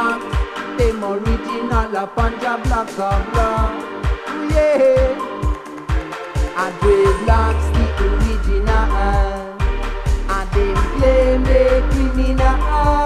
blacks, them original a panja black of black. Yeah, and dreadlocks the original, and them claim they criminal.